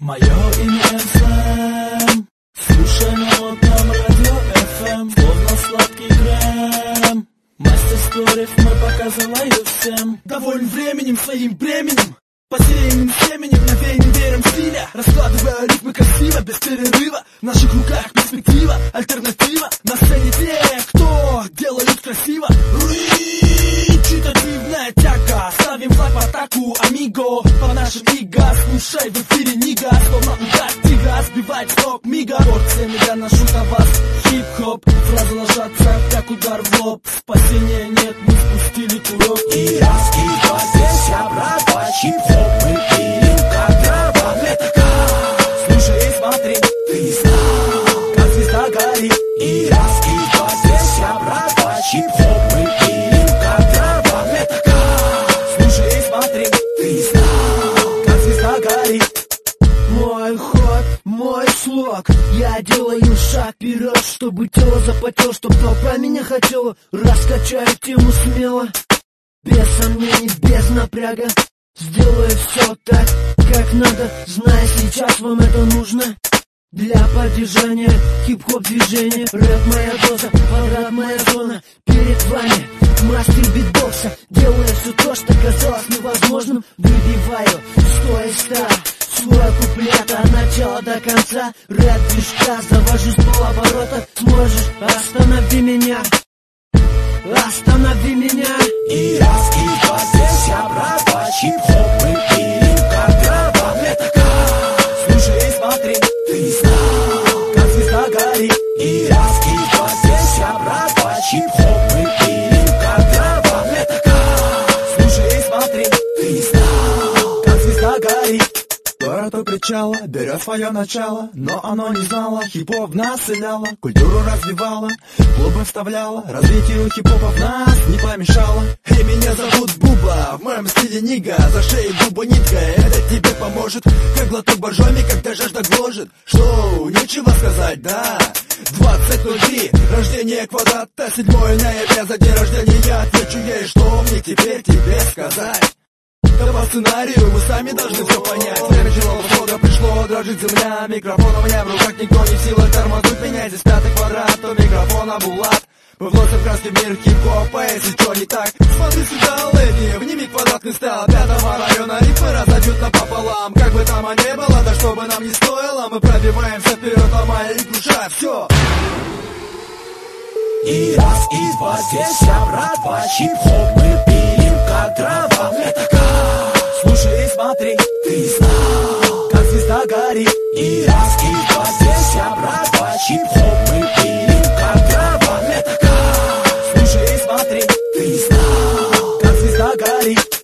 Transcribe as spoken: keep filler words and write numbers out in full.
Мое имя Эм. Слушай на модном радио эф эм, словно сладкий крем. Мастерство рифмы показываю всем. Доволен временем, своим бременем, посеянным семенем, навеянным веером стиля. Раскладывая ритмы красиво, без перерыва. В наших руках перспектива, альтернатива. На сцене те, кто делают красиво. Читативная тяга, ставим флаг в атаку, амиго. По нашим иго, слушай, в эфире Нига. Словно удар тигра, сбивает с ног мига. Порциями я ношу на вас хип-хоп. Фразы ложатся, как удар в лоб. Спасения нет, мы спустили курок. И раз, и два, здесь обратно хип-хоп. Мы пилим, как дрова в летака. Слушай и смотри, ты знал, как звезда горит. И раз, и два, здесь обратно хип-хоп. Мы пилим, как дрова в летака. Слушай и смотри, ты знал, как звезда горит. Мой ход, мой слог. Я делаю шаг вперед, чтобы тело запотело, чтоб толпа меня хотела. Раскачаю тему смело, без сомнений, без напряга. Сделаю все так, как надо, зная, сейчас вам это нужно. Для поддержания хип-хоп движения. Рэп моя доза, квадрат моя зона. Перед вами мастер битбокса. Делаю все то, что казалось невозможным. Выбиваю сто из ста. Свой куплет от начала до конца. Рэп движка, завожу с полоборота. Сможешь, останови меня, останови меня. И раз, и два, здесь обратно хип-хоп. Мы пилим, как дрова в летака. Слушай и смотри, ты знал, как звезда горит. и раз, и два, здесь обратно хип-хоп. Мы пилим, как дрова в летака. Слушай и смотри, ты знал, как звезда горит. Город у причала берет свое начало, но оно не знало, хип-хоп населяло, культуру развивало, клубы вставляло, развитию хип-хопа в нас не помешало. Эй, меня зовут Буба, в моем стиле Нига, за шею губа нитка, это тебе поможет, как глоток боржоми, когда жажда гложет. Что, нечего сказать, да? двадцать ноль три, рождение квадрата, седьмое ноября, за день рождения я отвечу ей, что мне теперь тебе сказать. Да по сценарию вы сами должны все понять. Время тяжелого слога пришло, дрожит земля. Микрофон у меня в руках, никто не в силах тормознуть меня. Здесь пятый квадрат, у микрофона Булат. Мы вносим краски в мир хип-хопа, если что не так, смотри сюда, леди, вними квадратный стайл пятого района, рифмы разойдут напополам. Как бы там ни было, да что бы нам не стоило, мы пробиваемся вперед, ломая и крушая все. и раз, и два, здесь обратно хип-хоп. Мы пилим, как дрова в летака. Слушай и смотри, ты знал, как звезда горит. и раз, и два, здесь обратно хип-хоп. Мы пилим, как дрова в летака. Слушай и смотри, ты знал, как звезда горит.